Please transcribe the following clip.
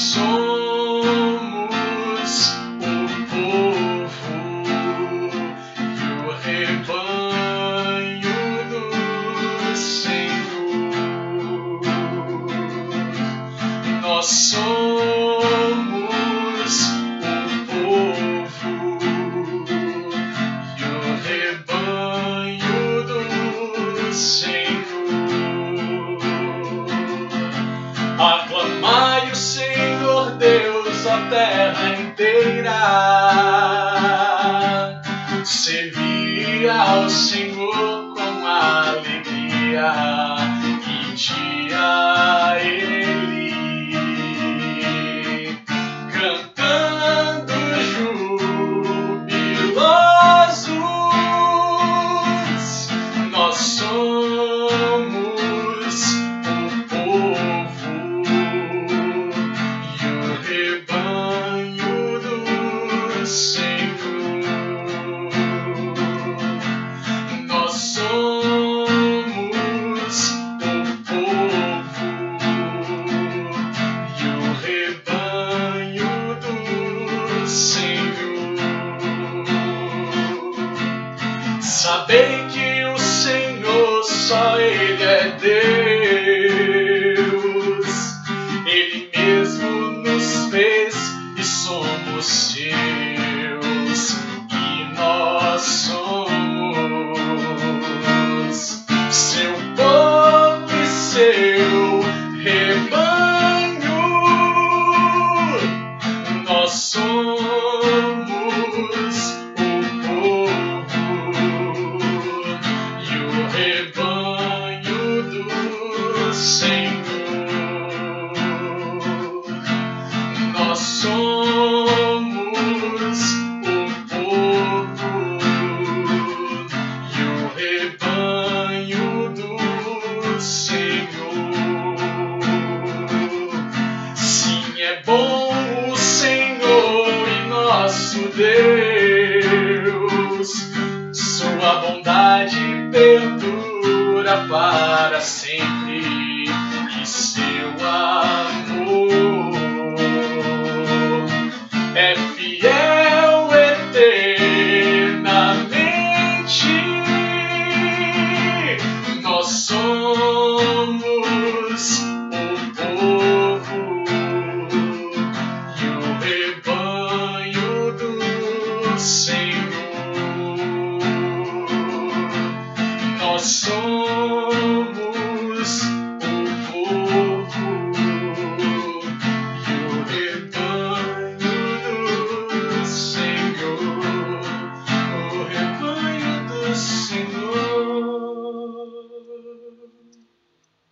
somos o povo e o rebanho do Senhor. Nós somos o povo e o rebanho do Senhor. Aclamai o Senhor Deus, a terra inteira. Servi ao Senhor com alegria e dia Ele, cantando jubilosos. Nós somos o povo e o rebanho do Senhor. Nós somos o povo e o rebanho do Senhor. Sabei que o Senhor, só Ele é Deus. Ele mesmo nos fez e somos seus. E nós somos seu povo e seu rebanho. Nós somos o povo e o rebanho do Senhor. Nós somos o povo e o rebanho do Senhor. Sim, é bom o Senhor e nosso Deus. Sua bondade perdura para sempre e seu amor é fiel eternamente. Nós somos o povo e o rebanho do Senhor. Nós somos o povo e o rebanho do Senhor. O rebanho do Senhor.